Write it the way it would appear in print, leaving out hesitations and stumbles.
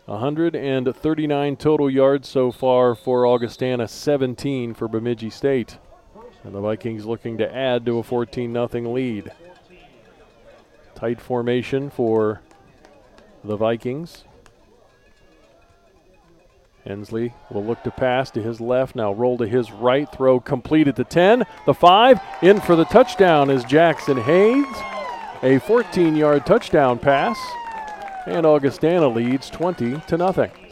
139 total yards so far for Augustana, 17 for Bemidji State. And the Vikings looking to add to a 14-0 lead. Tight formation for the Vikings. Hensley will look to pass to his left, now roll to his right, throw complete at the 10, the 5, in for the touchdown is Jackson Hayes. A 14-yard touchdown pass, and Augustana leads 20-0.